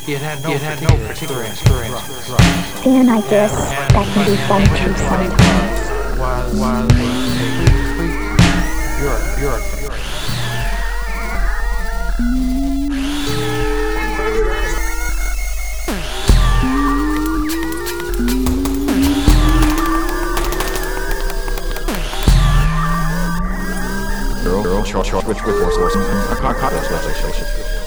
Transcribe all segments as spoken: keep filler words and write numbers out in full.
It had no, it had no particular experience. And I guess that can be fun too sometimes. Was, was a complete Europe, Europe, Europe. Girl, girl, short, short, which, which, force, force, legislation.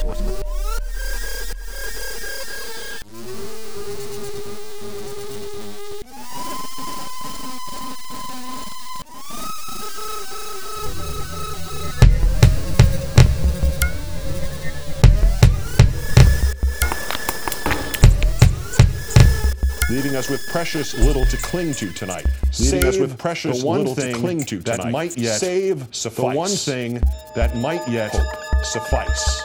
Leaving us with precious little to cling to tonight. Leaving save us with precious the one little thing to cling to tonight. That might yet save suffice. The one thing that might yet hope suffice.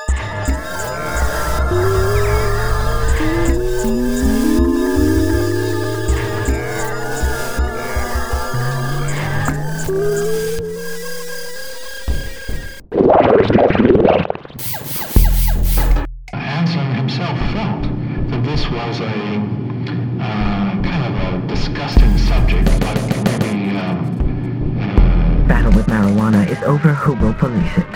Anselm himself felt that this was a Uh, kind of a disgusting subject, but maybe, um, uh... Battle with marijuana is over. Who will police it?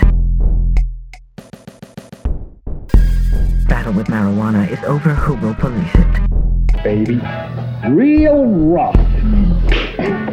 Battle with marijuana is over. Who will police it? Baby. Real rough.